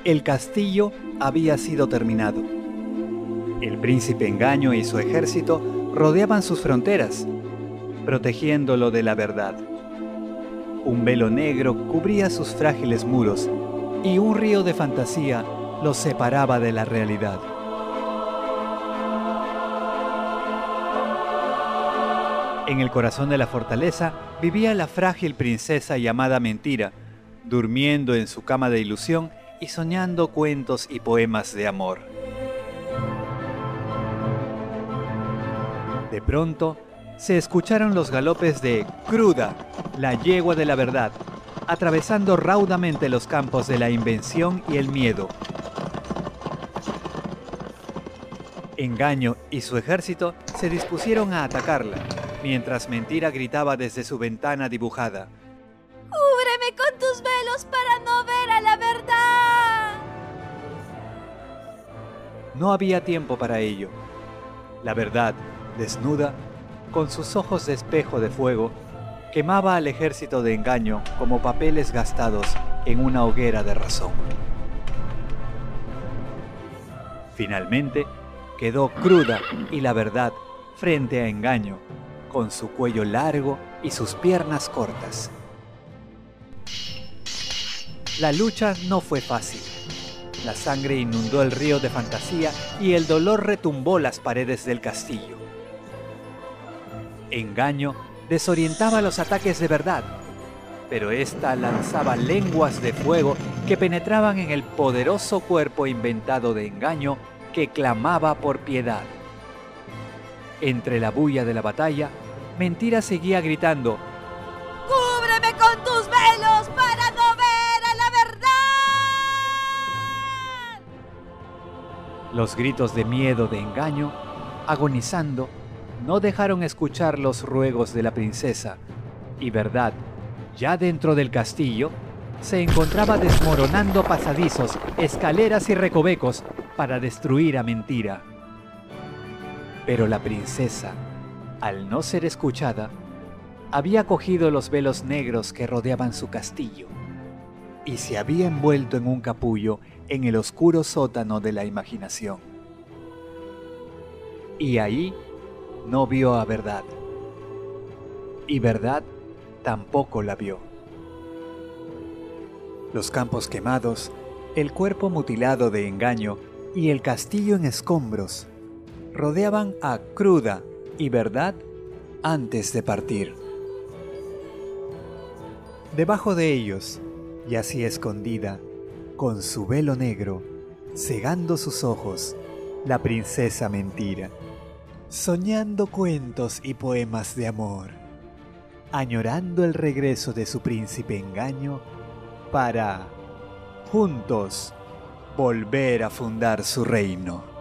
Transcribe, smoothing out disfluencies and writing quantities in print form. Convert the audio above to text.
el castillo había sido terminado. El príncipe Engaño y su ejército rodeaban sus fronteras, protegiéndolo de la verdad. Un velo negro cubría sus frágiles muros y un río de fantasía los separaba de la realidad. En el corazón de la fortaleza vivía la frágil princesa llamada Mentira, durmiendo en su cama de ilusión y soñando cuentos y poemas de amor. De pronto, se escucharon los galopes de Cruda, la yegua de la verdad, atravesando raudamente los campos de la invención y el miedo. Engaño y su ejército se dispusieron a atacarla, mientras Mentira gritaba desde su ventana dibujada: ¡Cúbreme con tus velos para no ver a la verdad! No había tiempo para ello. La verdad, desnuda, con sus ojos de espejo de fuego, quemaba al ejército de Engaño como papeles gastados en una hoguera de razón. Finalmente, quedó Cruda y la verdad frente a Engaño, con su cuello largo y sus piernas cortas. La lucha no fue fácil. La sangre inundó el río de fantasía y el dolor retumbó las paredes del castillo. Engaño desorientaba los ataques de verdad, pero ésta lanzaba lenguas de fuego que penetraban en el poderoso cuerpo inventado de Engaño que clamaba por piedad. Entre la bulla de la batalla, Mentira seguía gritando: ¡Cúbreme con tus velos para no ver a la verdad! Los gritos de miedo de Engaño, agonizando, no dejaron escuchar los ruegos de la princesa, y Verdad, ya dentro del castillo, se encontraba desmoronando pasadizos, escaleras y recovecos para destruir a Mentira. Pero la princesa, al no ser escuchada, había cogido los velos negros que rodeaban su castillo y se había envuelto en un capullo en el oscuro sótano de la imaginación. Y ahí no vio a Verdad, y Verdad tampoco la vio. Los campos quemados, el cuerpo mutilado de Engaño y el castillo en escombros rodeaban a Cruda y Verdad antes de partir. Debajo de ellos yacía escondida, con su velo negro, cegando sus ojos, la princesa Mentira, soñando cuentos y poemas de amor, añorando el regreso de su príncipe Engaño para, juntos, volver a fundar su reino.